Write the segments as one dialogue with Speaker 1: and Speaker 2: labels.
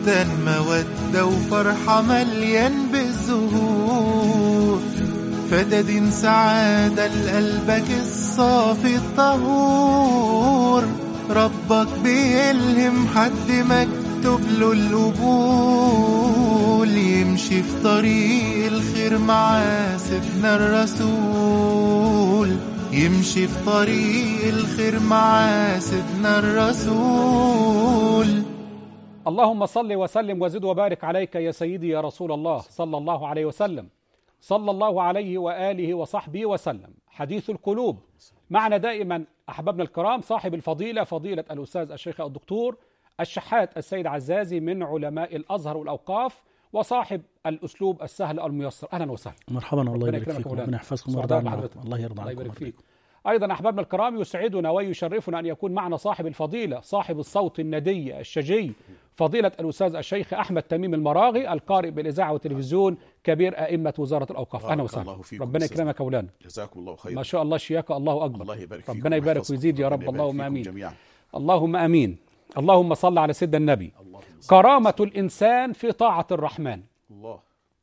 Speaker 1: بستان مودة وفرحة مليان بالزهور، فدادين سعادة لقلبك الصافي الطهور. ربك بيلهم حد مكتوب له القبول، يمشي في طريق الخير مع سيدنا الرسول، يمشي في طريق الخير مع سيدنا الرسول.
Speaker 2: اللهم صل وسلم وزد وبارك عليك يا سيدي يا رسول الله صلى الله عليه وسلم، صلى الله عليه وآله وصحبه وسلم. حديث القلوب معنا دائما أحبابنا الكرام صاحب الفضيلة فضيلة الأستاذ الشيخ الدكتور الشحات السيد عزازي من علماء الأزهر والأوقاف، وصاحب الأسلوب السهل الميسر. أهلا وسهلا.
Speaker 3: مرحبا، الله يبارك فيكم، ربنا يحفظكم ويرضى عنكم. الله يرضى عنكم.
Speaker 2: أيضا أحبابنا الكرام يسعدنا ويشرفنا أن يكون معنا صاحب الفضيلة صاحب الصوت الندي الشجي فضيلة الأستاذ الشيخ أحمد تميم المراغي، القارئ بالإذاعة والتلفزيون، كبير أئمة وزارة الأوقاف. أهلا وسهلا، ربنا يكرمك مولانا.
Speaker 4: جزاكم الله خيرا.
Speaker 2: ما شاء الله شياكة، الله أكبر.
Speaker 4: الله يبارك فيكم،
Speaker 2: ربنا يبارك ويزيد يا رب. اللهم آمين
Speaker 4: جميعا.
Speaker 2: اللهم آمين. اللهم صل على سيدنا النبي. كرامة الإنسان في طاعة الرحمن.
Speaker 4: الله.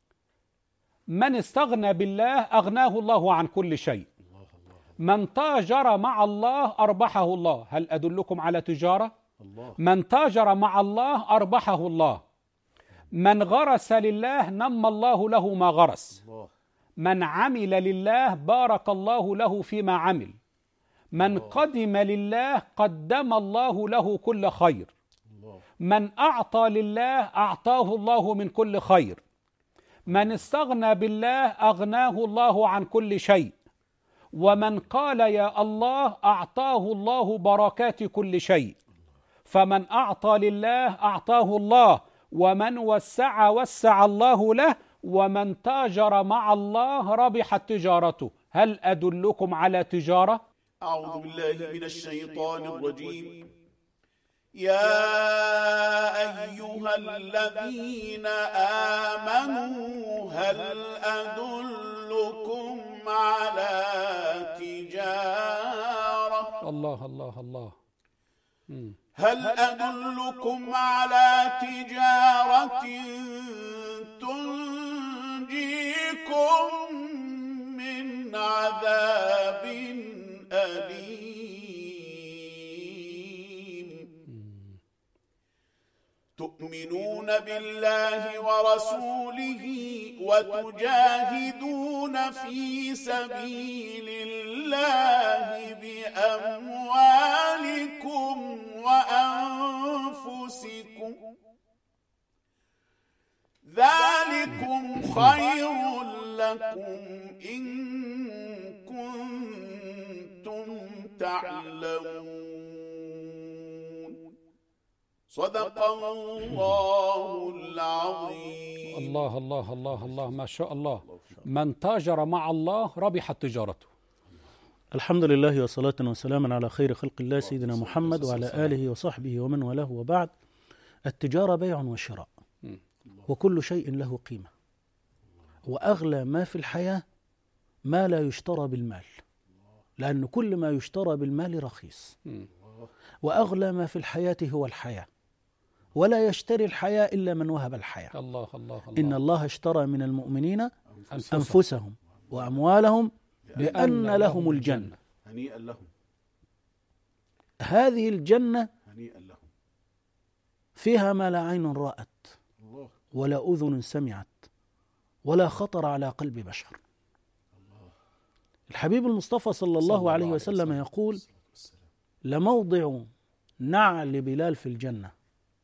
Speaker 2: من استغنى بالله أغناه الله عن كل شيء. من تاجر مع الله أربحه الله. هل أدلكم على تجارة؟
Speaker 4: الله.
Speaker 2: من تاجر مع الله أربحه الله. من غرس لله نمى الله له ما غرس.
Speaker 4: الله.
Speaker 2: من عمل لله بارك الله له فيما عمل. من قدم لله قدم الله له كل خير.
Speaker 4: الله.
Speaker 2: من أعطى لله أعطاه الله من كل خير. من استغنى بالله أغناه الله عن كل شيء. ومن قال يا الله أعطاه الله بركات كل شيء. فمن أعطى لله أعطاه الله، ومن وسع وسع الله له، ومن تاجر مع الله ربحت تجارته. هل أدلكم على تجارة؟
Speaker 4: أعوذ بالله من الشيطان الرجيم. يا أيها الذين آمنوا هل أدلكم على تجارة.
Speaker 2: الله الله الله.
Speaker 4: هل أدلكم على تجارة تنجيكم من عذاب أليم. تؤمنون بالله ورسوله وتجاهدون في سبيل الله بأموالكم وأنفسكم، ذلكم خير لكم إن كنتم تعلمون. صدق الله العظيم.
Speaker 2: الله الله الله الله، ما شاء الله. من تاجر مع الله ربحت تجارته.
Speaker 3: الحمد لله والصلاة والسلام على خير خلق الله سيدنا محمد وعلى آله وصحبه ومن والاه، وبعد. التجارة بيع وشراء، وكل شيء له قيمة، وأغلى ما في الحياة ما لا يشترى بالمال، لأن كل ما يشترى بالمال رخيص. وأغلى ما في الحياة هو الحياة، ولا يشتري الحياة إلا من وهب الحياة.
Speaker 2: الله الله الله.
Speaker 3: إن الله اشترى من المؤمنين أنفسهم وأموالهم بأن لهم الجنة.
Speaker 4: هنيئا لهم.
Speaker 3: هذه الجنة
Speaker 4: هنيئا لهم.
Speaker 3: فيها ما لا عين رأت ولا أذن سمعت ولا خطر على قلب بشر. الحبيب المصطفى صلى الله عليه وسلم يقول: لموضع نعل بلال في الجنة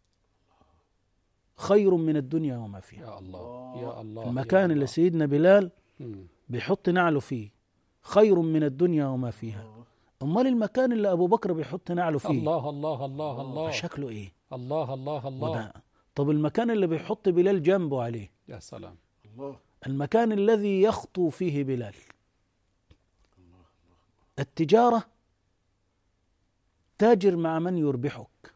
Speaker 3: خير من الدنيا وما فيها.
Speaker 2: يا الله يا الله.
Speaker 3: المكان اللي سيدنا بلال بيحط نعله فيه خير من الدنيا وما فيها. أمال المكان اللي أبو بكر بيحط نعله فيه،
Speaker 2: الله الله الله الله،
Speaker 3: شكله إيه؟
Speaker 2: الله الله الله.
Speaker 3: طب المكان اللي بيحط بلال جنبه عليه،
Speaker 2: يا سلام.
Speaker 4: الله.
Speaker 3: المكان الذي يخطو فيه بلال. التجارة تاجر مع من يربحك،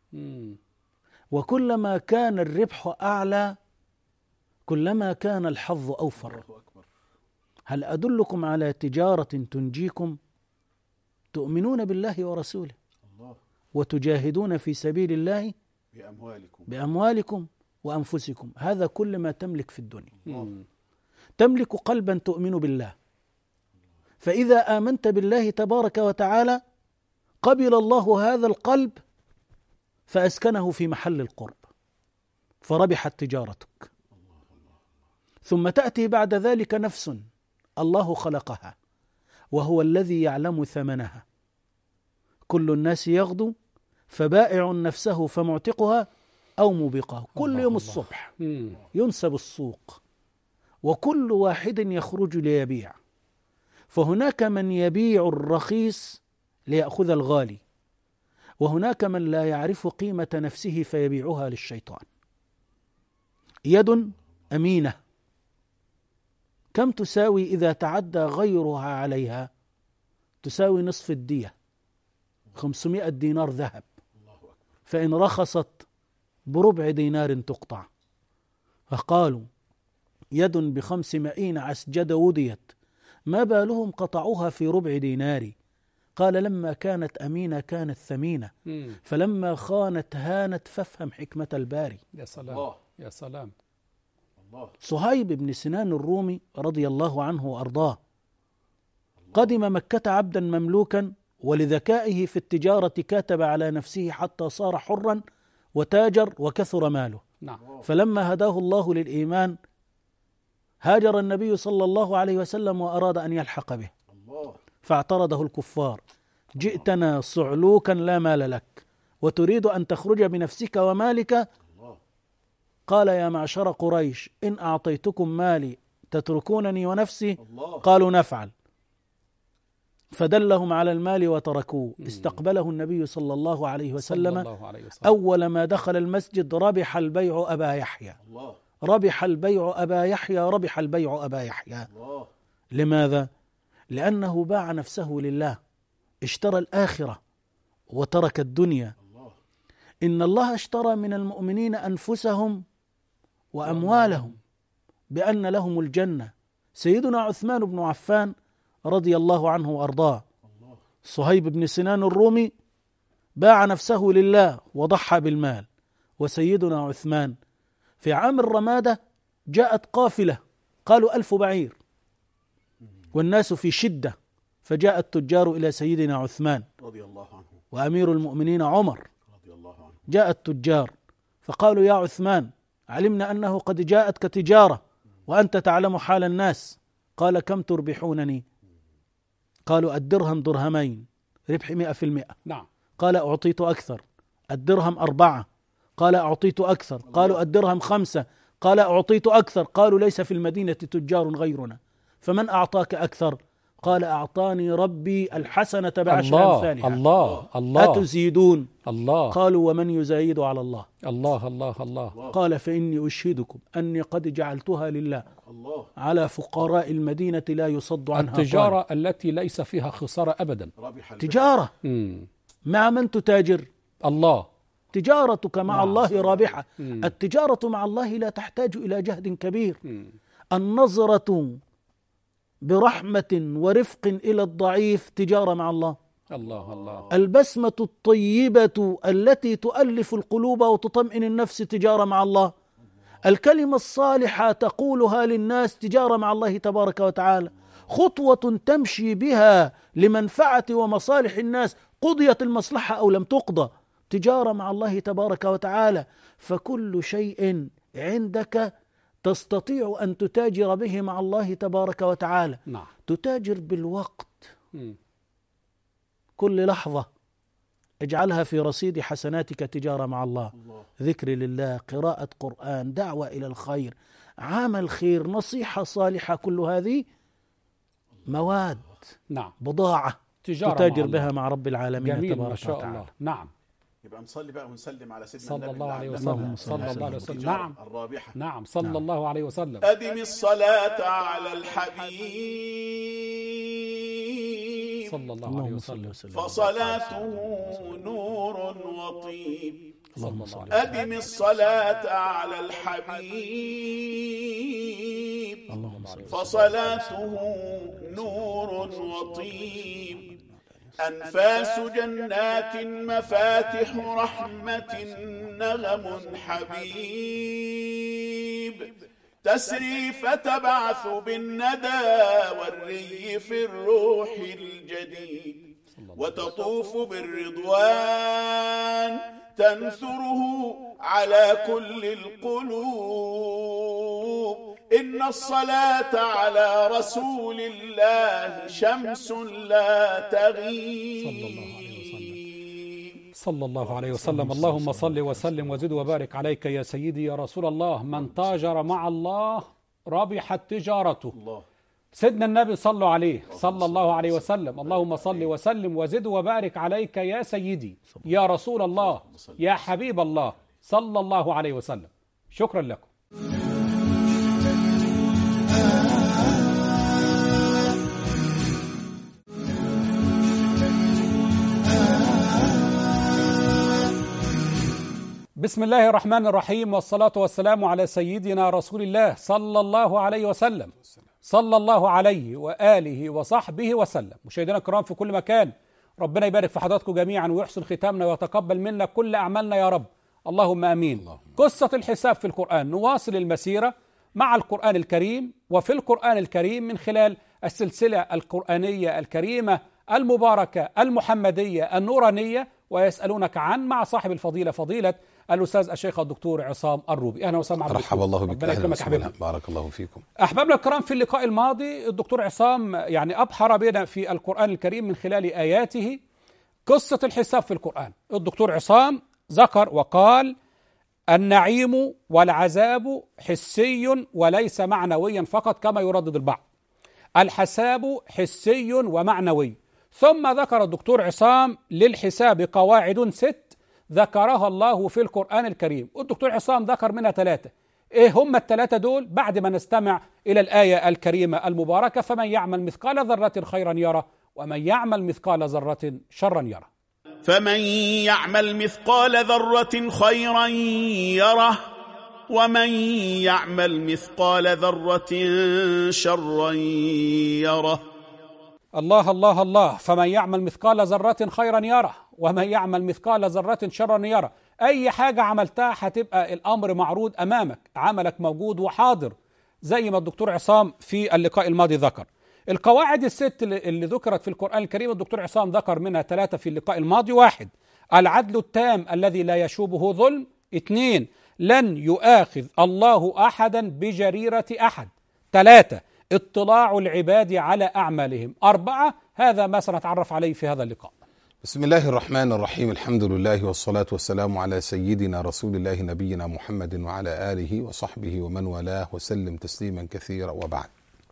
Speaker 3: وكلما كان الربح أعلى كلما كان الحظ أوفر. هل أدلكم على تجارة تنجيكم؟ تؤمنون بالله ورسوله وتجاهدون في سبيل الله بأموالكم وأنفسكم. هذا كل ما تملك في الدنيا.
Speaker 2: مم.
Speaker 3: تملك قلبا تؤمن بالله، فإذا آمنت بالله تبارك وتعالى قبل الله هذا القلب فأسكنه في محل القرب، فربحت تجارتك. ثم تأتي بعد ذلك نفس الله خلقها وهو الذي يعلم ثمنها. كل الناس يغدو فبائع نفسه فمعتقها أو موبقها. كل يوم الصبح ينسب السوق وكل واحد يخرج ليبيع، فهناك من يبيع الرخيص ليأخذ الغالي، وهناك من لا يعرف قيمة نفسه فيبيعها للشيطان. يد أمينة كم تساوي إذا تعدى غيرها عليها؟ تساوي نصف الدية، 500 دينار ذهب، فإن رخصت بربع دينار تقطع. فقالوا يد ب500 عسجد وديت، ما بالهم قطعوها في ربع دينار؟ قال لما كانت أمينة كانت ثمينة، فلما خانت هانت، فافهم حكمة الباري.
Speaker 2: يا سلام يا سلام.
Speaker 3: صهيب بن سنان الرومي رضي الله عنه وأرضاه قدم مكة عبدا مملوكا، ولذكائه في التجارة كاتب على نفسه حتى صار حرا وتاجر وكثر ماله.
Speaker 2: نعم.
Speaker 3: فلما هداه الله للإيمان هاجر النبي صلى الله عليه وسلم وأراد أن يلحق به، فاعترضه الكفار: جئتنا صعلوكا لا مال لك وتريد أن تخرج بنفسك ومالك؟ قال: يا معشر قريش، إن أعطيتكم مالي تتركونني ونفسي؟ قالوا: نفعل. فدلهم على المال وتركوه. استقبله النبي صلى الله عليه وسلم. أول ما دخل المسجد: ربح البيع أبا يحيى، ربح البيع أبا يحيى، ربح البيع أبا يحيى. لماذا؟ لأنه باع نفسه لله، اشترى الآخرة وترك الدنيا. إن الله اشترى من المؤمنين أنفسهم وأموالهم بأن لهم الجنة. سيدنا عثمان بن عفان رضي الله عنه وأرضاه. صهيب بن سنان الرومي باع نفسه لله وضحى بالمال. وسيدنا عثمان في عام الرمادة جاءت قافلة، قالوا 1000 بعير والناس في شدة، فجاء التجار إلى سيدنا عثمان
Speaker 4: رضي الله عنه
Speaker 3: وأمير المؤمنين عمر.
Speaker 4: رضي الله عنه.
Speaker 3: جاء التجار فقالوا: يا عثمان، علمنا أنه قد جاءتك تجارة وأنت تعلم حال الناس. قال: كم تربحونني؟ قالوا: الدرهم درهمين، ربح 100%.
Speaker 2: نعم.
Speaker 3: قال: أعطيت أكثر. الدرهم 4. قال: أعطيت أكثر. قالوا: الدرهم 5. قال: أعطيت أكثر. قالوا: ليس في المدينة تجار غيرنا، فمن أعطاك أكثر؟ قال: أعطاني ربي الحسنة بعشر أمثالها.
Speaker 2: الله الله.
Speaker 3: أتزيدون؟
Speaker 2: الله.
Speaker 3: قالوا: ومن يزايد على الله؟
Speaker 2: الله الله الله.
Speaker 3: قال: فإني أشهدكم أني قد جعلتها لله
Speaker 4: الله.
Speaker 3: على فقراء المدينة لا يصد عنها
Speaker 2: التجارة التي ليس فيها خسارة أبدا.
Speaker 3: تجارة مع من تتاجر؟ الله. تجارتك مع الله رابحة. التجارة مع الله لا تحتاج إلى جهد كبير. النظرة برحمة ورفق إلى الضعيف تجارة مع الله.
Speaker 2: الله الله.
Speaker 3: البسمة الطيبة التي تؤلف القلوب وتطمئن النفس تجارة مع الله. الكلمة الصالحة تقولها للناس تجارة مع الله تبارك وتعالى. خطوة تمشي بها لمنفعة ومصالح الناس، قضيت المصلحة أو لم تقضى، تجارة مع الله تبارك وتعالى. فكل شيء عندك تستطيع أن تتاجر به مع الله تبارك وتعالى.
Speaker 2: نعم.
Speaker 3: تتاجر بالوقت. كل لحظة اجعلها في رصيد حسناتك تجارة مع الله. ذكر لله، قراءة قرآن، دعوة إلى الخير، عمل خير، نصيحة صالحة، كل هذه مواد.
Speaker 2: نعم.
Speaker 3: بضاعة تتاجر بها مع رب العالمين
Speaker 2: جميل
Speaker 3: تبارك
Speaker 2: ما شاء
Speaker 3: وتعالى.
Speaker 2: الله. نعم.
Speaker 4: يبقى نصلي بقى ونسلم على سيدنا
Speaker 2: صلى الله عليه وسلم. صلى الله عليه وسلم.
Speaker 4: نعم. الرابحة.
Speaker 2: نعم. صلى الله عليه وسلم.
Speaker 4: أدم الصلاة على الحبيب
Speaker 2: صلى الله عليه وسلم.
Speaker 4: فصلاته نور وطيب.
Speaker 2: أدم
Speaker 4: الصلاة على الحبيب فصلاته نور وطيب. أنفاس جنات مفاتح رحمة نغم حبيب تسري فتبعث بالندى والري في الروح الجديد وتطوف بالرضوان تنثره على كل القلوب إن الصلاة على رسول الله شمس لا تغيب
Speaker 2: صلى الله عليه وسلم. اللهم صل وسلم وزد وبارك عليك يا سيدي يا رسول الله. من تاجر مع الله ربحت تجارته. سيدنا النبي صلوا عليه صلى الله عليه وسلم. اللهم صل وسلم وزد وبارك عليك يا سيدي يا رسول الله يا حبيب الله صلى الله عليه وسلم. شكرا لكم. بسم الله الرحمن الرحيم، والصلاة والسلام على سيدنا رسول الله صلى الله عليه وسلم، صلى الله عليه وآله وصحبه وسلم. مشاهدينا الكرام في كل مكان، ربنا يبارك في حضراتكم جميعا ويحسن ختامنا ويتقبل منا كل أعمالنا يا رب، اللهم آمين. قصة الحساب في القرآن، نواصل المسيرة مع القرآن الكريم وفي القرآن الكريم من خلال السلسلة القرآنية الكريمة المباركة المحمدية النورانية، ويسألونك عن مع صاحب الفضيلة فضيلة الأستاذ الشيخ الدكتور عصام الروبي. أهلا وسهلا.
Speaker 5: مرحبا الله بك.
Speaker 2: أهلا وسهلا.
Speaker 5: بارك الله فيكم.
Speaker 2: أحبابنا الكرام، في اللقاء الماضي الدكتور عصام يعني أبحر بنا في القرآن الكريم من خلال آياته قصة الحساب في القرآن. الدكتور عصام ذكر وقال: النعيم والعذاب حسي وليس معنويا فقط كما يردد البعض، الحساب حسي ومعنوي. ثم ذكر الدكتور عصام للحساب قواعد 6 ذكرها الله في القرآن الكريم، والدكتور عصام ذكر منها 3. إيه هم ال3 دول؟ بعد ما نستمع إلى الآية الكريمة المباركة: فمن يعمل مثقال ذرة خيرا يره ومن يعمل مثقال ذرة شرا يره.
Speaker 4: فمن يعمل مثقال ذرة خيرا يره ومن يعمل مثقال ذرة شرا يره.
Speaker 2: الله الله الله. فمن يعمل مثقال ذرة خيرا يره ومن يعمل مثقال ذرة شرا يره. أي حاجة عملتها هتبقى الأمر معروض أمامك، عملك موجود وحاضر، زي ما الدكتور عصام في اللقاء الماضي ذكر. القواعد ال6 اللي ذكرت في القرآن الكريم الدكتور عصام ذكر منها 3 في اللقاء الماضي. 1: العدل التام الذي لا يشوبه ظلم. 2: لن يؤاخذ الله أحدا بجريرة أحد. 3: اطلاع العباد على أعمالهم. 4: هذا ما سنتعرف عليه في هذا اللقاء.
Speaker 5: بسم الله الرحمن الرحيم. الحمد لله والصلاة والسلام على سيدنا رسول الله نبينا محمد وعلى آله وصحبه ومن والاه وسلم تسليما كثيرا. وبعد،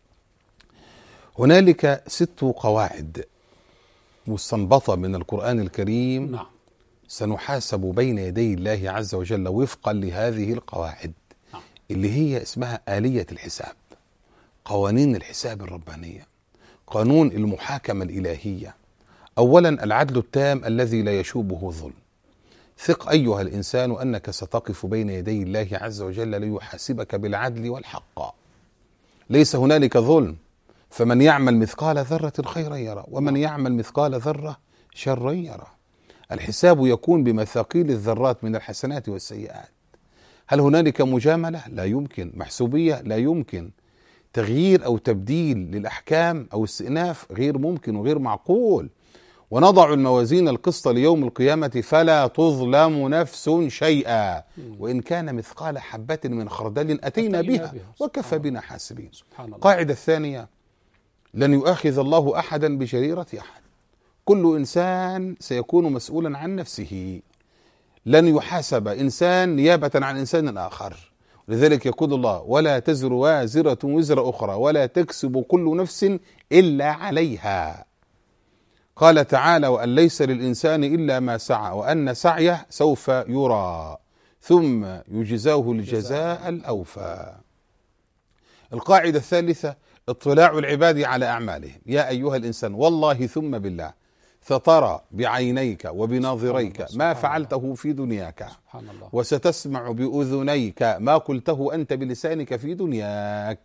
Speaker 5: هنالك 6 قواعد مستنبطة من القرآن الكريم.
Speaker 2: نعم.
Speaker 5: سنحاسب بين يدي الله عز وجل وفقا لهذه القواعد.
Speaker 2: نعم.
Speaker 5: اللي هي اسمها آلية الحساب، قوانين الحساب الربانية، قانون المحاكمة الإلهية. أولا: العدل التام الذي لا يشوبه ظلم. ثق أيها الإنسان أنك ستقف بين يدي الله عز وجل ليحاسبك بالعدل والحق. ليس هنالك ظلم. فمن يعمل مثقال ذرة خيرا يرى ومن يعمل مثقال ذرة شرا يرى. الحساب يكون بمثاقيل الذرات من الحسنات والسيئات. هل هنالك مجاملة؟ لا يمكن. محسوبية؟ لا يمكن. تغيير أو تبديل للأحكام أو استئناف غير ممكن وغير معقول. ونضع الموازين القسط ليوم القيامة فلا تظلم نفس شيئا وإن كان مثقال حبة من خردل أتينا بها وكفى بنا حاسبين. القاعدة الثانية: لن يؤاخذ الله أحدا بجريرة أحد. كل إنسان سيكون مسؤولا عن نفسه. لن يحاسب إنسان نيابة عن إنسان آخر. لذلك يقول الله: ولا تزر وازرة وزر أخرى ولا تكسب كل نفس إلا عليها. قال تعالى: وأن ليس للإنسان إلا ما سعى وأن سعيه سوف يرى ثم يجزاه الجزاء الأوفى. القاعدة الثالثة: اطلاع العباد على أعمالهم. يا أيها الإنسان والله ثم بالله سترى بعينيك وبناظريك ما فعلته في دنياك، وستسمع بأذنيك ما قلته أنت بلسانك في دنياك،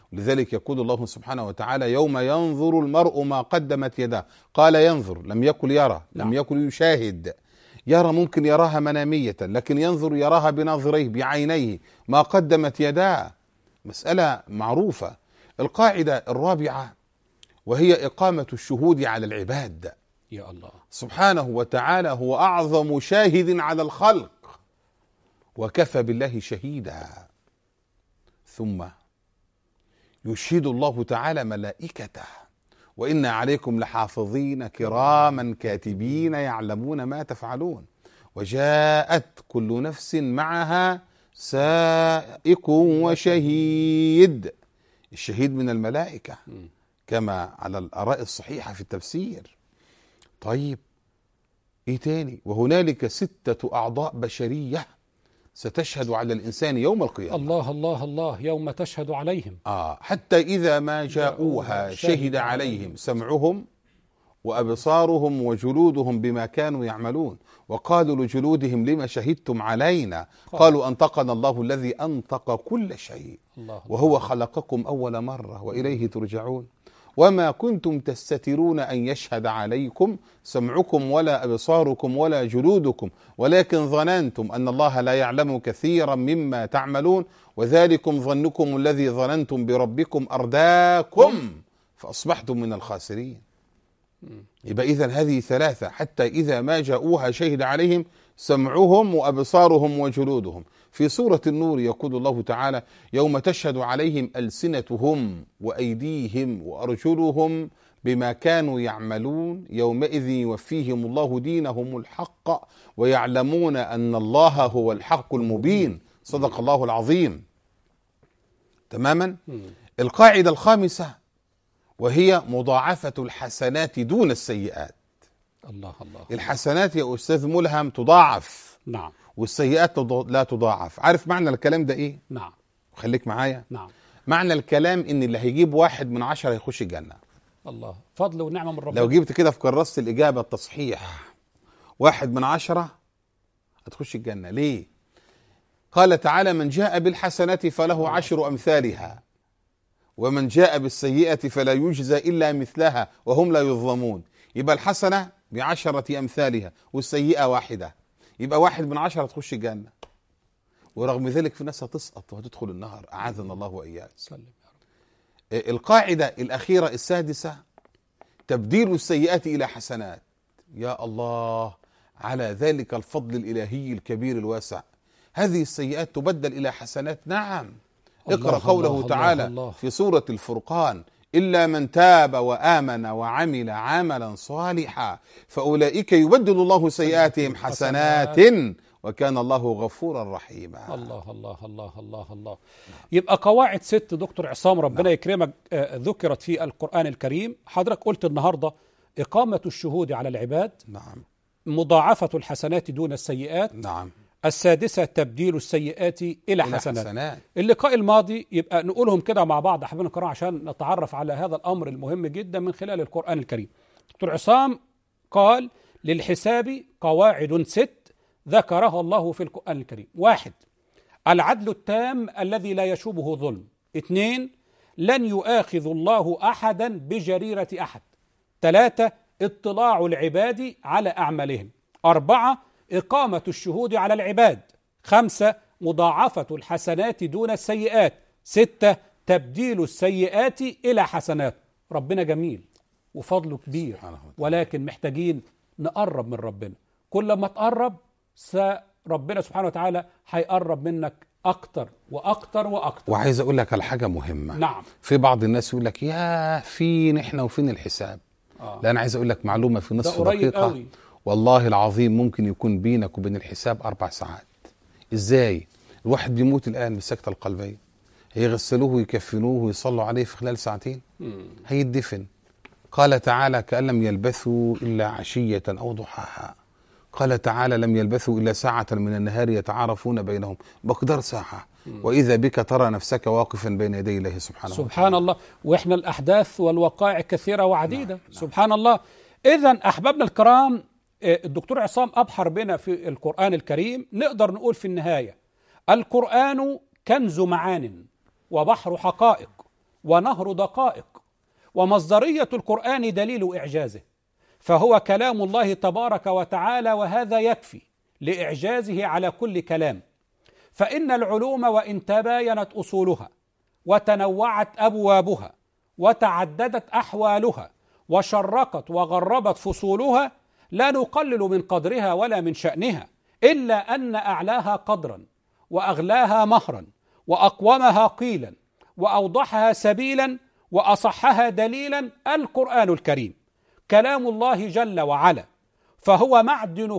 Speaker 5: لذلك يقول الله سبحانه وتعالى يوم ينظر المرء ما قدمت يداه. قال ينظر، لم يقل يرى، لم يقل يشاهد. يرى ممكن يراها منامية، لكن ينظر يراها بناظريه بعينيه ما قدمت يداه. مسألة معروفة. القاعدة الرابعة وهي إقامة الشهود على العباد.
Speaker 2: يا الله
Speaker 5: سبحانه وتعالى هو أعظم شاهد على الخلق وكفى بالله شهيدا. ثم يشهد الله تعالى ملائكته وإن عليكم لحافظين كراما كاتبين يعلمون ما تفعلون وجاءت كل نفس معها سائق وشهيد. الشهيد من الملائكة كما على الآراء الصحيحة في التفسير. طيب ايه تاني؟ وهنالك 6 أعضاء بشرية ستشهد على الإنسان يوم القيامة.
Speaker 2: الله الله الله، يوم تشهد عليهم.
Speaker 5: حتى إذا ما جاءوها شهد عليهم سمعهم وأبصارهم وجلودهم بما كانوا يعملون وقالوا لجلودهم لما شهدتم علينا قالوا أنطقنا الله الذي أنطق كل شيء وهو خلقكم أول مرة وإليه ترجعون وما كنتم تستترون أن يشهد عليكم سمعكم ولا أبصاركم ولا جلودكم ولكن ظننتم أن الله لا يعلم كثيرا مما تعملون وذلكم ظنكم الذي ظننتم بربكم أرداكم فأصبحتم من الخاسرين. يبقى إذن هذه 3 حتى إذا ما جاءوها شهد عليهم سمعهم وأبصارهم وجلودهم. في سورة النور يقول الله تعالى يوم تشهد عليهم ألسنتهم وأيديهم وأرجلهم بما كانوا يعملون يومئذ يوفيهم الله دينهم الحق ويعلمون أن الله هو الحق المبين. صدق الله العظيم. تماما. القاعدة الخامسة وهي مضاعفة الحسنات دون السيئات.
Speaker 2: الله الله.
Speaker 5: الحسنات يا أستاذ ملهم تضاعف،
Speaker 2: نعم،
Speaker 5: والسيئات لا تضاعف. عارف معنى الكلام ده إيه؟
Speaker 2: نعم،
Speaker 5: خليك معايا.
Speaker 2: نعم.
Speaker 5: معنى الكلام إن اللي هيجيب 1 من 10 هيخش الجنة.
Speaker 2: الله، فضل ونعمة من ربنا.
Speaker 5: لو جبت كده في كراسة الإجابة التصحيح 1 من 10 هتخش الجنة. ليه؟ قال تعالى من جاء بالحسنة فله 10 أمثالها ومن جاء بالسيئة فلا يجزى إلا مثلها وهم لا يظلمون. يبقى الحسنة ب10 أمثالها والسيئة 1. يبقى 1 من 10 تخش الجنة. ورغم ذلك في ناس هتسقط وهتدخل النار أعاذنا الله وإياك. القاعدة الأخيرة السادسة تبديل السيئات إلى حسنات. يا الله على ذلك الفضل الإلهي الكبير الواسع. هذه السيئات تبدل إلى حسنات. نعم. اقرأ قوله تعالى في سورة الفرقان إلا من تاب وآمن وعمل عملا صالحا فأولئك يبدل الله سيئاتهم حسنات وكان الله غفورا رحيما.
Speaker 2: الله الله الله الله الله. يبقى قواعد 6 دكتور عصام ربنا يكرمك ذكرت في القرآن الكريم. حضرتك قلت النهاردة إقامة الشهود على العباد.
Speaker 5: نعم.
Speaker 2: مضاعفة الحسنات دون السيئات.
Speaker 5: نعم.
Speaker 2: السادسة تبديل السيئات إلى حسنات. اللقاء الماضي يبقى نقولهم كده مع بعض أحبابنا الكرام عشان نتعرف على هذا الأمر المهم جدا من خلال القرآن الكريم. دكتور عصام قال للحساب قواعد 6 ذكرها الله في القرآن الكريم. 1 العدل التام الذي لا يشوبه ظلم. 2 لن يؤاخذ الله أحدا بجريرة أحد. 3 اطلاع العباد على أعمالهم. 4 إقامة الشهود على العباد. 5 مضاعفة الحسنات دون السيئات. 6 تبديل السيئات إلى حسنات. ربنا جميل وفضله كبير ولكن محتاجين نقرب من ربنا. كل ما تقرب ربنا سبحانه وتعالى هيقرب منك أكتر وأكتر وأكتر.
Speaker 5: وعايز أقول لك على حاجة مهمة.
Speaker 2: نعم.
Speaker 5: في بعض الناس يقول لك يا فين إحنا وفين الحساب. لا أنا عايز أقول لك معلومة في نصف دقيقة. والله العظيم ممكن يكون بينك وبين الحساب 4 ساعات. إزاي؟ الواحد بيموت الآن بالسكتة القلبية هيغسلوه ويكفنوه ويصلوا عليه في خلال 2 ساعتين هيدفن. قال تعالى كأن لم يلبثوا إلا عشية أو ضحاها. قال تعالى لم يلبثوا إلا ساعة من النهار يتعارفون بينهم بقدر ساعة وإذا بك ترى نفسك واقفا بين يدي الله سبحانه وتعالى.
Speaker 2: سبحان الله. وإحنا الأحداث والوقائع كثيرة وعديدة. نعم. سبحان الله. إذن أحبابنا الكرام الدكتور عصام أبحر بنا في القرآن الكريم. نقدر نقول في النهاية القرآن كنز معان وبحر حقائق ونهر دقائق، ومصدرية القرآن دليل إعجازه، فهو كلام الله تبارك وتعالى، وهذا يكفي لإعجازه على كل كلام. فإن العلوم وإن تباينت أصولها وتنوعت أبوابها وتعددت أحوالها وشرقت وغربت فصولها، لا نقلل من قدرها ولا من شأنها، إلا أن أعلاها قدرا وأغلاها مهرا وأقومها قيلا وأوضحها سبيلا وأصحها دليلا القرآن الكريم، كلام الله جل وعلا، فهو معدن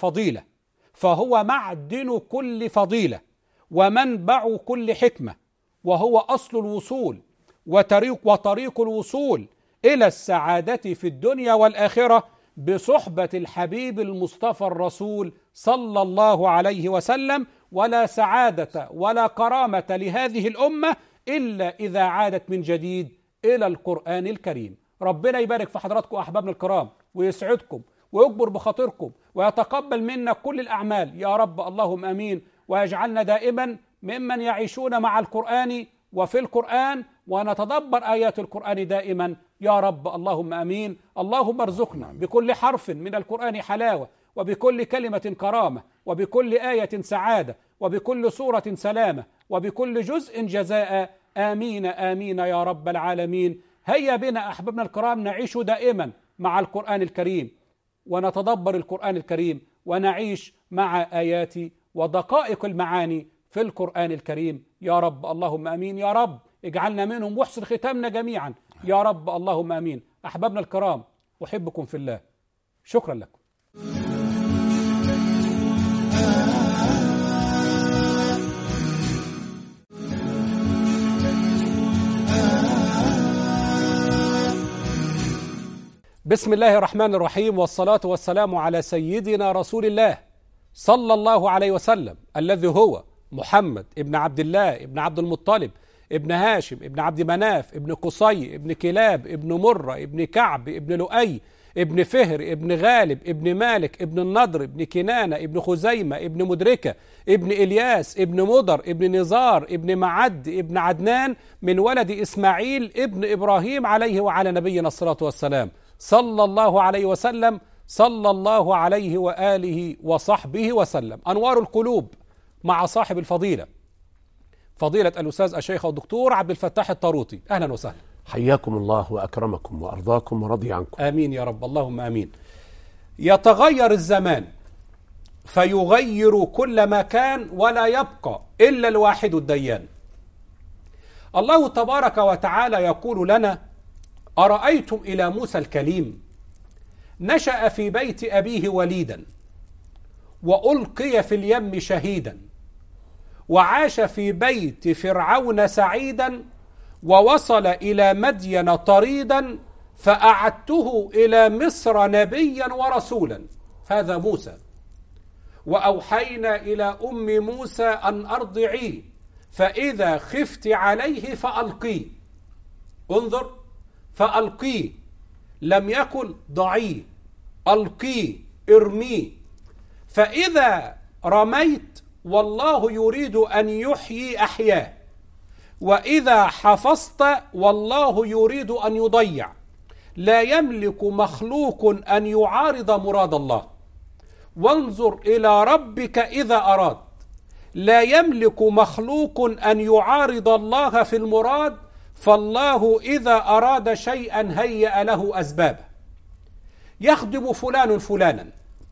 Speaker 2: كل فضيلة ومنبع كل حكمة، وهو أصل الوصول وطريق الوصول إلى السعادة في الدنيا والآخرة بصحبة الحبيب المصطفى الرسول صلى الله عليه وسلم. ولا سعادة ولا كرامة لهذه الأمة إلا إذا عادت من جديد إلى القرآن الكريم. ربنا يبارك في حضراتكم أحبابنا الكرام، ويسعدكم ويكبر بخاطركم، ويتقبل منا كل الأعمال يا رب، اللهم آمين، ويجعلنا دائما ممن يعيشون مع القرآن وفي القرآن، ونتدبر آيات القرآن دائما يا رب، اللهم آمين. اللهم ارزقنا بكل حرف من القرآن حلاوة، وبكل كلمة كرامة، وبكل آية سعادة، وبكل سورة سلامة، وبكل جزء جزاء، آمين آمين يا رب العالمين. هيا بنا أحبابنا الكرام نعيش دائما مع القرآن الكريم، ونتدبر القرآن الكريم، ونعيش مع آيات ودقائق المعاني في القرآن الكريم يا رب، اللهم آمين يا رب. اجعلنا منهم واحسن ختامنا جميعا يا رب، اللهم آمين. أحبابنا الكرام، أحبكم في الله، شكرا لكم. بسم الله الرحمن الرحيم، والصلاة والسلام على سيدنا رسول الله صلى الله عليه وسلم، الذي هو محمد ابن عبد الله ابن عبد المطلب ابن هاشم ابن عبد مناف ابن قصي ابن كلاب ابن مرة ابن كعب ابن لؤي ابن فهر ابن غالب ابن مالك ابن النضر ابن كنانة ابن خزيمة ابن مدركة ابن إلياس ابن مضر ابن نزار ابن معد ابن عدنان، من ولد إسماعيل ابن إبراهيم عليه وعلى نبينا الصلاة والسلام، صلى الله عليه وسلم، صلى الله عليه وآله وصحبه وسلم. أنوار القلوب مع صاحب الفضيلة، فضيلة الأستاذ الشيخ الدكتور عبد الفتاح الطاروطي، أهلا وسهلا.
Speaker 6: حياكم الله وأكرمكم وأرضاكم ورضي عنكم.
Speaker 2: آمين يا رب، اللهم آمين. يتغير الزمان فيغير كل ما كان، ولا يبقى إلا الواحد الديان. الله تبارك وتعالى يقول لنا: أرأيتم إلى موسى الكليم نشأ في بيت أبيه وليدا، وألقي في اليم شهيدا، وعاش في بيت فرعون سعيدا، ووصل إلى مدين طريدا، فأعدته إلى مصر نبيا ورسولا. هذا موسى. وأوحينا إلى أم موسى أن أرضعيه، فإذا خفت عليه فألقيه. انظر، فألقيه، لم يكن ضعيه، ألقيه، ارميه. فإذا رميت والله يريد أن يحيي أحياه، وإذا حفظت والله يريد أن يضيع. لا يملك مخلوق أن يعارض مراد الله. وانظر إلى ربك إذا أراد. لا يملك مخلوق أن يعارض الله في المراد، فالله إذا أراد شيئا هيأ له أسبابه. يخدم فلان فلانا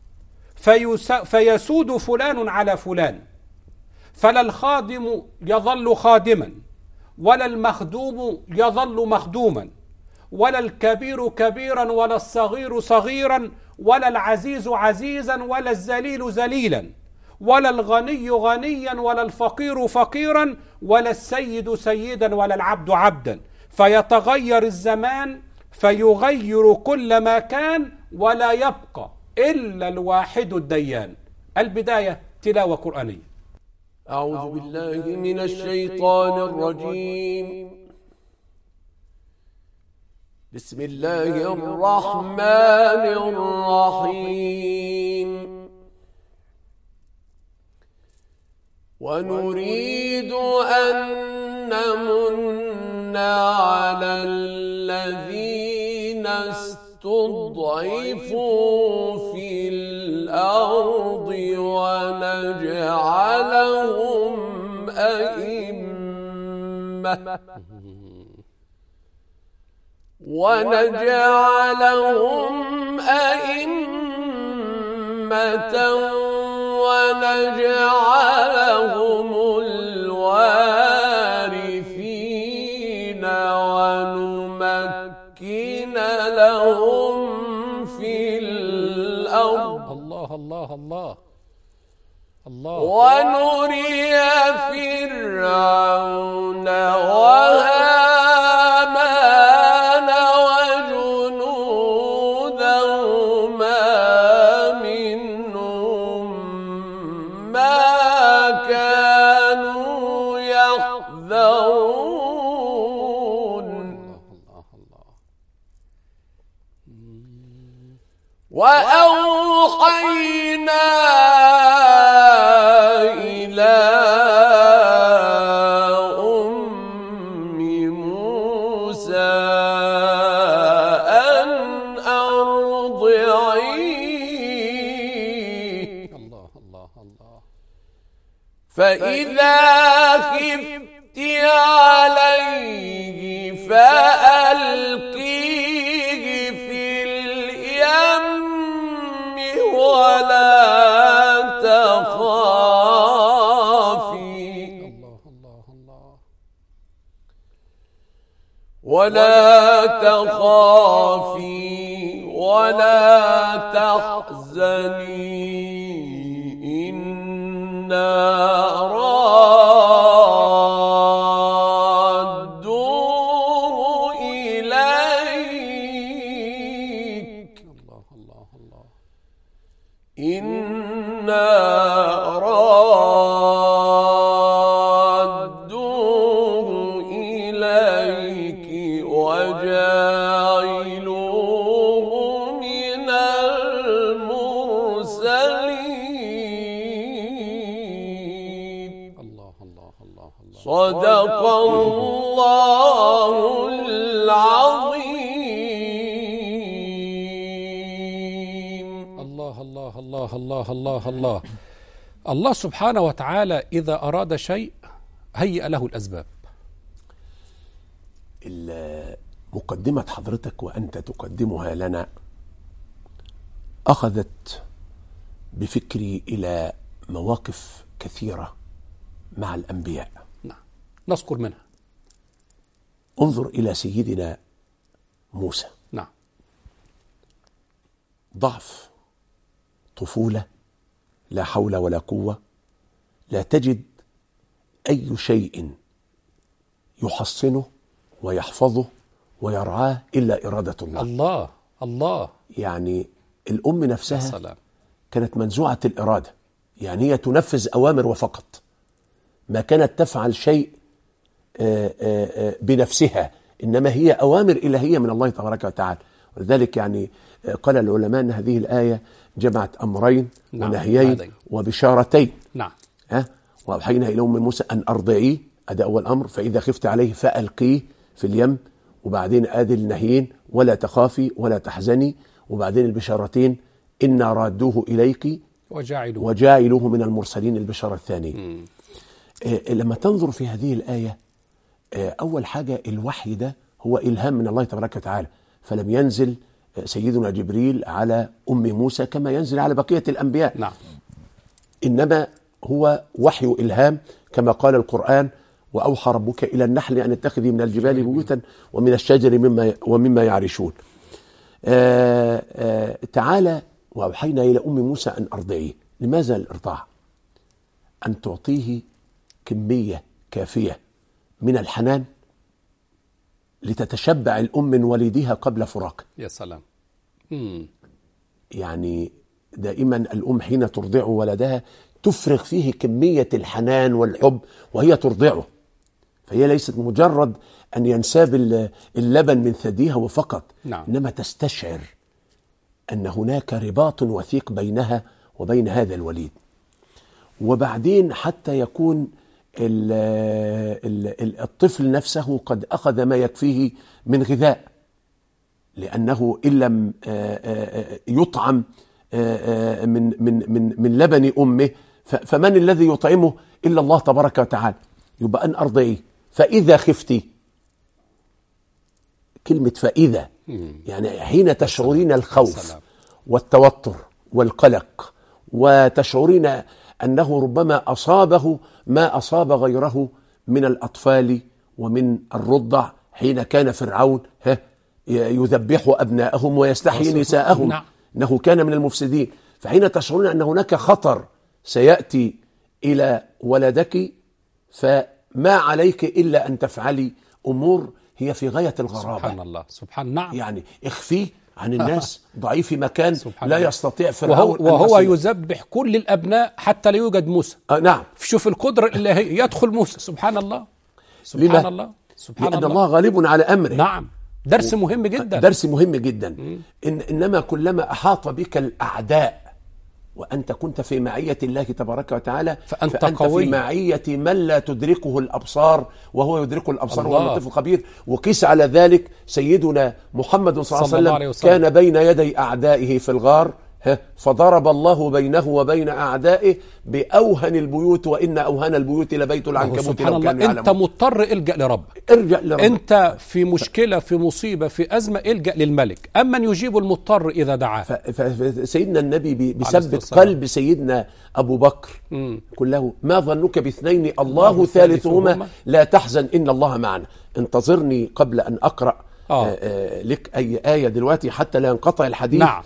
Speaker 2: فيسود فلان على فلان، فلا الخادم يظل خادما، ولا المخدوم يظل مخدوما، ولا الكبير كبيرا، ولا الصغير صغيرا، ولا العزيز عزيزا، ولا الذليل ذليلا، ولا الغني غنيا، ولا الفقير فقيرا، ولا السيد سيدا، ولا العبد عبدا. فيتغير الزمان فيغير كل ما كان، ولا يبقى إلا الواحد الديان. البداية تلاوة قرآنية.
Speaker 6: أعوذ بالله من الشيطان الرجيم. بسم الله الرحمن الرحيم. ونريد أن نمن
Speaker 7: على الذين استضعفوا في الأرض ونجعلهم أئمة ونجعلهم الوارثين ونمكن لهم في الأرض
Speaker 2: الله الله الله الله
Speaker 7: ونري فرعون وهامان وجنودهما منهم ما كانوا يحذرون وأوحينا إلى أم موسى أن أرضعيه
Speaker 2: الله الله الله
Speaker 7: فإذا خفت عليه فألقيه في اليم ولا تخافي ولا تحزني إنا رادوه إليك إنا رادوه إليك وجاعلوه من المرسلين
Speaker 2: الله الله الله الله
Speaker 7: صدق الله العظيم.
Speaker 2: الله الله الله الله الله الله الله سبحانه وتعالى إذا أراد شيء هيئ له الأسباب.
Speaker 6: مقدمة حضرتك وأنت تقدمها لنا أخذت بفكري إلى مواقف كثيرة مع الأنبياء.
Speaker 2: نعم نذكر منها.
Speaker 6: انظر إلى سيدنا موسى.
Speaker 2: نعم.
Speaker 6: ضعف، طفولة، لا حول ولا قوة، لا تجد أي شيء يحصنه ويحفظه ويرعاه إلا إرادة الله.
Speaker 2: الله الله.
Speaker 6: يعني الأم نفسها
Speaker 2: السلام.
Speaker 6: كانت منزوعة الإرادة، يعني هي تنفذ أوامر وفقط، ما كانت تفعل شيء بنفسها، إنما هي أوامر إلهية من الله تبارك وتعالى. ولذلك يعني قال العلماء أن هذه الآية جمعت أمرين ونهيين وبشارتين.
Speaker 2: نعم.
Speaker 6: وأوحينا إلى أم موسى أن أرضعيه، هذا أول أمر، فإذا خفت عليه فألقيه في اليم، وبعدين آدي النهيين ولا تخافي ولا تحزني، وبعدين البشارتين إنا رادوه إليك وجاعلوه من المرسلين، البشارة الثانية. لما تنظر في هذه الآية، أول حاجة الوحي ده هو إلهام من الله تبارك وتعالى، فلم ينزل سيدنا جبريل على أم موسى كما ينزل على بقية الأنبياء.
Speaker 2: نعم.
Speaker 6: إنما هو وحي إلهام كما قال القرآن: وأوحى ربك إلى النحل أن اتخذي من الجبال بيوتا ومن الشجر ومما يعرشون. تعالى وأوحينا إلى أم موسى أن أرضعيه. لماذا الإرضاع؟ أن تعطيه كمية كافية من الحنان لتتشبع الأم من وليدها قبل فراقه.
Speaker 2: يا سلام.
Speaker 6: يعني دائما الأم حين ترضع ولدها تفرغ فيه كمية الحنان والحب وهي ترضعه، فهي ليست مجرد أن ينساب اللبن من ثديها وفقط.
Speaker 2: نعم.
Speaker 6: إنما تستشعر أن هناك رباط وثيق بينها وبين هذا الوليد. وبعدين حتى يكون الطفل نفسه قد أخذ ما يكفيه من غذاء، لأنه إن لم يطعم من لبن أمه فمن الذي يطعمه إلا الله تبارك وتعالى. يبقى أن أرضعيه فإذا خفتي، كلمة فإذا يعني حين تشعرين الخوف والتوتر والقلق، وتشعرين أنه ربما أصابه ما أصاب غيره من الأطفال ومن الرضع، حين كان فرعون يذبح أبناءهم ويستحيي نساءهم، إنه كان من المفسدين. فحين تشعرون أن هناك خطر سيأتي إلى ولدك، فما عليك إلا أن تفعلي أمور هي في غاية الغرابة.
Speaker 2: سبحان الله، سبحان، نعم.
Speaker 6: يعني اخفيه عن الناس، ضعيف في مكان لا يستطيع فرعون
Speaker 2: وهو يذبح كل الأبناء حتى لا يوجد موسى.
Speaker 6: نعم.
Speaker 2: شوف القدرة الإلهية، يدخل موسى. سبحان الله، سبحان الله، سبحان
Speaker 6: لأن الله غالب على أمره.
Speaker 2: نعم، درس مهم جدا،
Speaker 6: درس مهم جدا. إنما كلما أحاط بك الأعداء وأنت كنت في معية الله تبارك وتعالى فأنت قوي. في معية من لا تدركه الأبصار وهو يدرك الأبصار وهو اللطيف الخبير. وقيس على ذلك سيدنا محمد صلى الله عليه وسلم كان بين يدي أعدائه في الغار، فضرب الله بينه وبين أعدائه بأوهن البيوت، وإن أوهن البيوت لبيت العنكبوت لو كانوا يعلمون.
Speaker 2: أنت مضطر الجأ لربك،
Speaker 6: ارجع لربك.
Speaker 2: أنت في مشكلة، في مصيبة، في أزمة، الجأ للملك. أمن يجيب المضطر إذا دعاه.
Speaker 6: فسيدنا النبي بيثبت قلب سيدنا أبو بكر كله: ما ظنك باثنين الله ثالثهما لا تحزن إن الله معنا. انتظرني قبل أن أقرأ لك أي آية دلوقتي حتى لا ينقطع الحديث.
Speaker 2: نعم.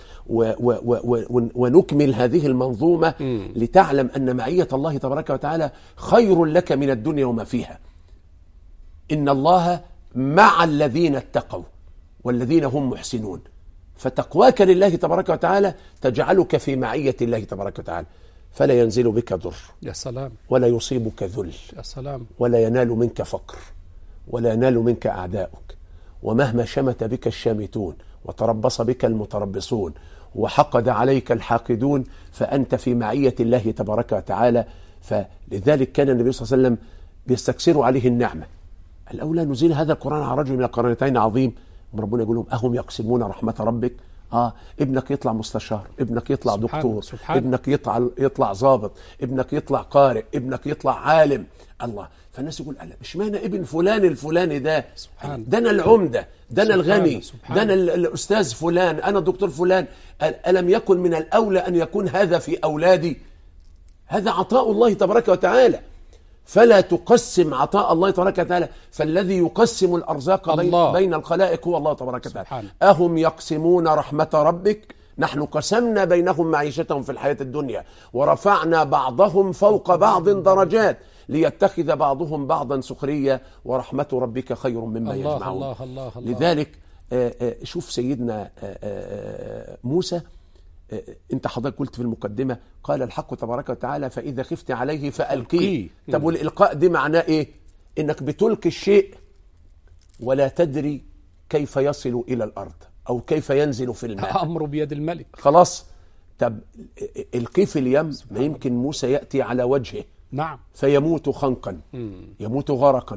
Speaker 6: ونكمل هذه المنظومة لتعلم أن معية الله تبارك وتعالى خير لك من الدنيا وما فيها. إن الله مع الذين اتقوا والذين هم محسنون. فتقواك لله تبارك وتعالى تجعلك في معية الله تبارك وتعالى، فلا ينزل بك ضر،
Speaker 2: يا سلام،
Speaker 6: ولا يصيبك ذل،
Speaker 2: يا سلام،
Speaker 6: ولا ينال منك فقر، ولا ينال منك أعداؤك. ومهما شمت بك الشامتون وتربص بك المتربصون وحقد عليك الحاقدون، فأنت في معية الله تبارك وتعالى. فلذلك كان النبي صلى الله عليه وسلم بيستكثر عليه النعمة. الأولى نزيل هذا القرآن على رجل من القرنتين عظيم، ربنا يقول لهم: أهم يقسمون رحمة ربك؟ ابنك يطلع مستشار، ابنك يطلع دكتور، ابنك يطلع ضابط، ابنك يطلع قارئ، ابنك يطلع عالم. الله. فالناس يقول: ألا مش معنى ابن فلان الفلاني ده أنا العمدة، ده أنا الغني، ده أنا الأستاذ فلان، أنا الدكتور فلان، ألم يكن من الأولى أن يكون هذا في أولادي؟ هذا عطاء الله تبارك وتعالى، فلا تقسم عطاء الله تبارك وتعالى. فالذي يقسم الأرزاق بين الخلائق هو الله تبارك وتعالى. أهم يقسمون رحمة ربك؟ نحن قسمنا بينهم معيشتهم في الحياة الدنيا ورفعنا بعضهم فوق بعض درجات ليتخذ بعضهم بعضا سخرية ورحمة ربك خير مما يجمعون. لذلك شوف سيدنا موسى، انت حضرتك قلت في المقدمة قال الحق تبارك وتعالى: فإذا خفت عليه فألقيه. طب والإلقاء دي معناه إيه؟ إنك بتلقي الشيء ولا تدري كيف يصل إلى الأرض أو كيف ينزل في الماء.
Speaker 2: أمر بيد الملك.
Speaker 6: خلاص. طب القيه في اليم، ما يمكن موسى يأتي على وجهه
Speaker 2: نعم
Speaker 6: فيموت خنقا، يموت غرقا.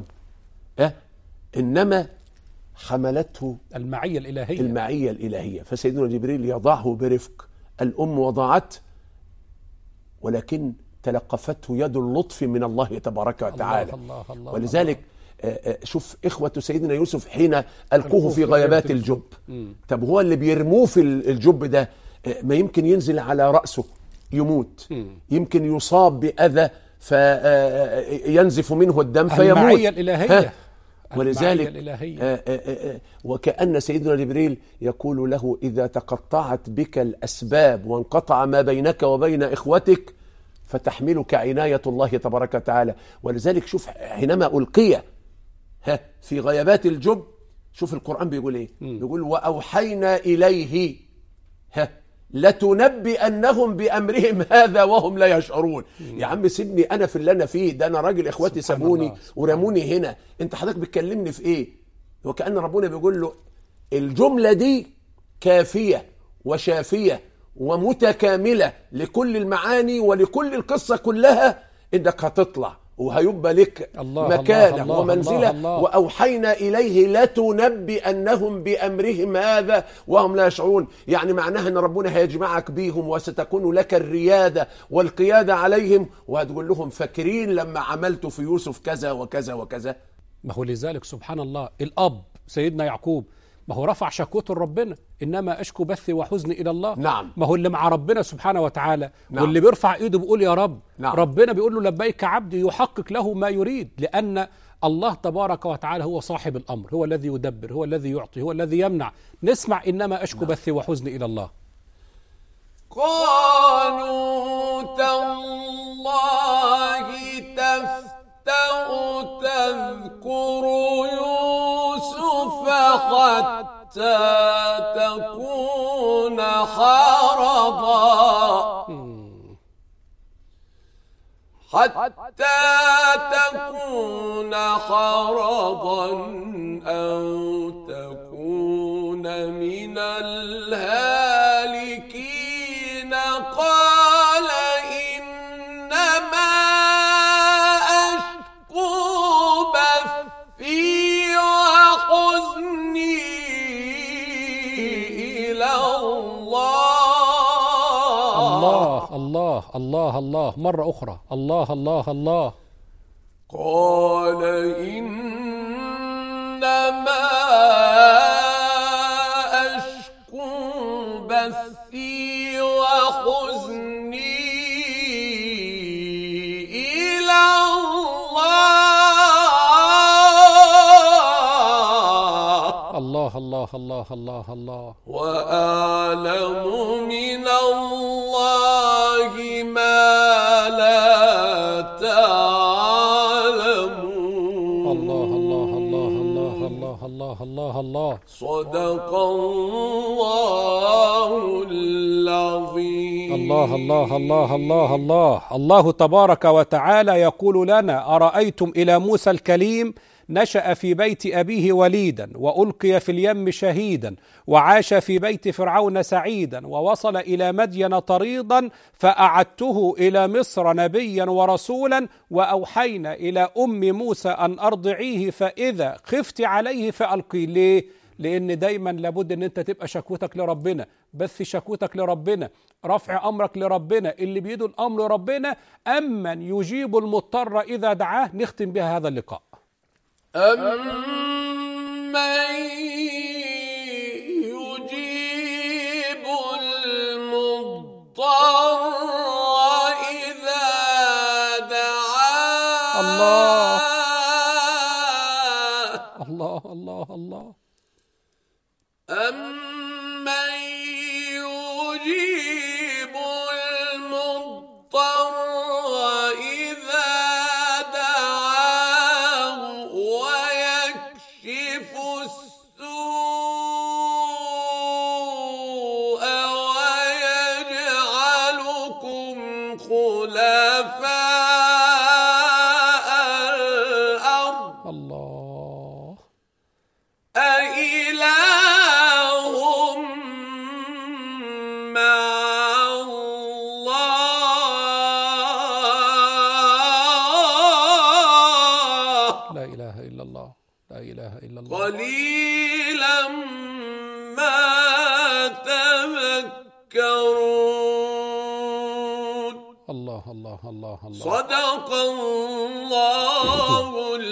Speaker 6: إنما حملته
Speaker 2: المعية الإلهية،
Speaker 6: المعية الإلهية. فسيدنا جبريل يضعه برفق. الأم وضعت، ولكن تلقفته يد اللطف من الله تبارك وتعالى. الله ولذلك شوف إخوة سيدنا يوسف حين ألقوه في غيابات الجب. طب هو اللي بيرموه في الجب ده ما يمكن ينزل على رأسه يموت، يمكن يصاب بأذى فينزف منه الدم فيموت.
Speaker 2: المعية الإلهية.
Speaker 6: ولذلك وكأن سيدنا جبريل يقول له: إذا تقطعت بك الأسباب وانقطع ما بينك وبين إخوتك فتحملك عناية الله تبارك وتعالى. ولذلك شوف حينما ألقي في غيابات الجب، شوف القرآن بيقول إيه؟ بيقول: وأوحينا إليه لتنبئنهم بأمرهم هذا وهم لا يشعرون. يا عم سيبني أنا في اللي أنا فيه ده، أنا راجل إخواتي سابوني ورموني هنا، أنت حضرتك بتكلمني في إيه؟ وكأن ربنا بيقول له الجملة دي كافية وشافية ومتكاملة لكل المعاني ولكل القصة كلها، إنك هتطلع وهيبقى لك
Speaker 2: الله
Speaker 6: مكانة
Speaker 2: الله
Speaker 6: ومنزلة.
Speaker 2: الله.
Speaker 6: وأوحينا إليه لتنبئنهم بأمرهم هذا وهم لا يشعرون. يعني معناها أن ربنا هيجمعك بيهم وستكون لك الريادة والقيادة عليهم، وهتقول لهم فاكرين لما عملتوا في يوسف كذا وكذا وكذا.
Speaker 2: ما هو لذلك سبحان الله الأب سيدنا يعقوب ما هو رفع شكوته لربنا، إنما أشكو بثي وحزني إلى الله.
Speaker 6: نعم.
Speaker 2: ما هو اللي مع ربنا سبحانه وتعالى.
Speaker 6: نعم.
Speaker 2: واللي بيرفع إيده بيقول يا رب.
Speaker 6: نعم.
Speaker 2: ربنا بيقول له لبيك عبدي، يحقق له ما يريد، لأن الله تبارك وتعالى هو صاحب الأمر، هو الذي يدبر، هو الذي يعطي، هو الذي يمنع. نسمع إنما أشكو بثي وحزني إلى الله.
Speaker 7: قالوا تالله تفتأ تذكر يوسف حتى تكون حرضا أو تكون من الهالكين. قال إنما أشكو بثي وحزني إلى الله.
Speaker 2: الله الله الله مرة أخرى الله الله الله.
Speaker 7: قال إنما أشكو بثي وحزني إلى الله.
Speaker 2: الله الله الله الله.
Speaker 7: وأعلم من الله ما لا تعلمون.
Speaker 2: الله الله الله الله الله الله الله الله.
Speaker 7: صدق الله العظيم.
Speaker 2: الله الله الله الله الله. الله تبارك وتعالى يقول لنا: أرأيتم إلى موسى الكليم نشأ في بيت أبيه وليدا، وألقي في اليم شهيدا، وعاش في بيت فرعون سعيدا، ووصل إلى مدين طريضا، فأعدته إلى مصر نبيا ورسولا، وأوحينا إلى أم موسى أن أرضعيه، فإذا خفت عليه فألقيه. ليه؟ لأن دايما لابد أن أنت تبقى شكوتك لربنا، بث شكوتك لربنا، رفع أمرك لربنا، اللي بيده الأمر لربنا. أمن يجيب المضطر إذا دعاه. نختم بها هذا اللقاء.
Speaker 7: أمن يجيب المضطر إذا دعاه.
Speaker 2: الله الله الله الله.
Speaker 7: أمن يجيب المضطر إذا دعاه ويكشف السوء ويجعلكم خلفاء الأرض.
Speaker 2: الله.
Speaker 7: أإله مع الله.
Speaker 2: لا إله إلا الله، لا إله إلا الله.
Speaker 7: قليلا ما تذكرون.
Speaker 2: الله الله الله الله.
Speaker 7: صدق الله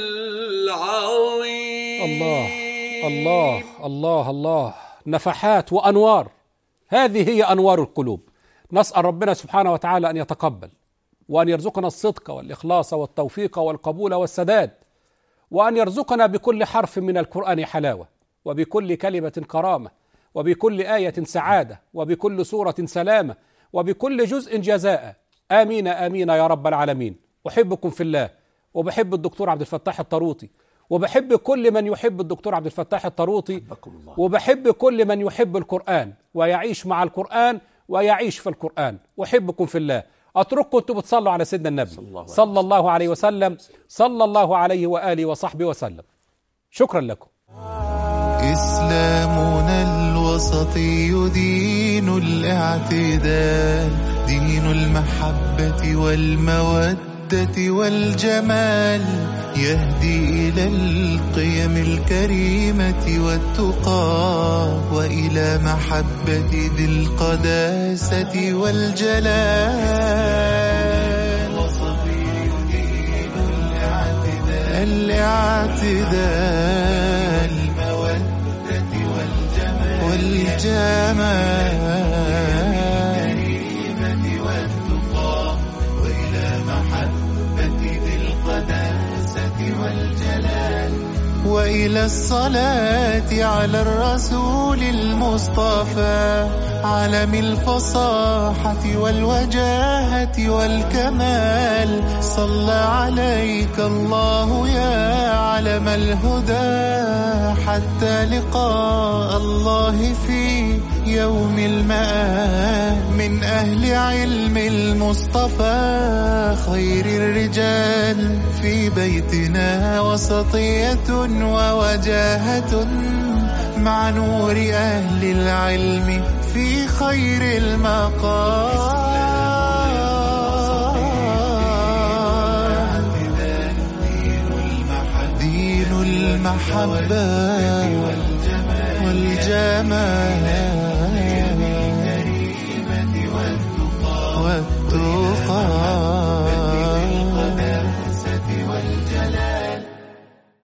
Speaker 7: العظيم.
Speaker 2: الله الله الله الله. نفحات وأنوار، هذه هي أنوار القلوب. نسأل ربنا سبحانه وتعالى أن يتقبل، وأن يرزقنا الصدق والإخلاص والتوفيق والقبول والسداد، وأن يرزقنا بكل حرف من القرآن حلاوة، وبكل كلمة كرامة، وبكل آية سعادة، وبكل سورة سلامة، وبكل جزء جزاء. آمين آمين يا رب العالمين. أحبكم في الله، وبحب الدكتور عبد الفتاح الطروطي، وبحب كل من يحب الدكتور عبد الفتاح الطروطي، وبحب كل من يحب القرآن ويعيش مع القرآن ويعيش في القرآن. أحبكم في الله. أترككم أنتم بتصلوا على سيدنا النبي صلى الله عليه وسلم، صلى الله عليه وآله وصحبه وسلم. شكرا لكم.
Speaker 1: إسلامنا الوسطي دين الاعتدال، دين المحبة والمودة المودة والجمال، يهدي إلى القيم الكريمة والتقى، وإلى محبة ذي القداسة والجلال. وصفي دين الاعتدال، المودة والجمال، وإلى الصلاة على الرسول المصطفى، علم الفصاحة والوجاهة والكمال. صلى عليك الله يا علم الهدى، حتى لقاء الله في يوم المآل. من أهل علم المصطفى خير الرجال، في بيتنا وسطية ووجاهة، مع نور أهل العلم في خير المقام. دين المحبة والجمال.